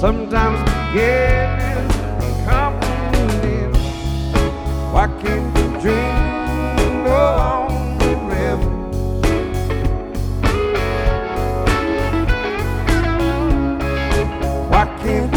Sometimes forgetting company. Why can't the dream go on forever? Why can't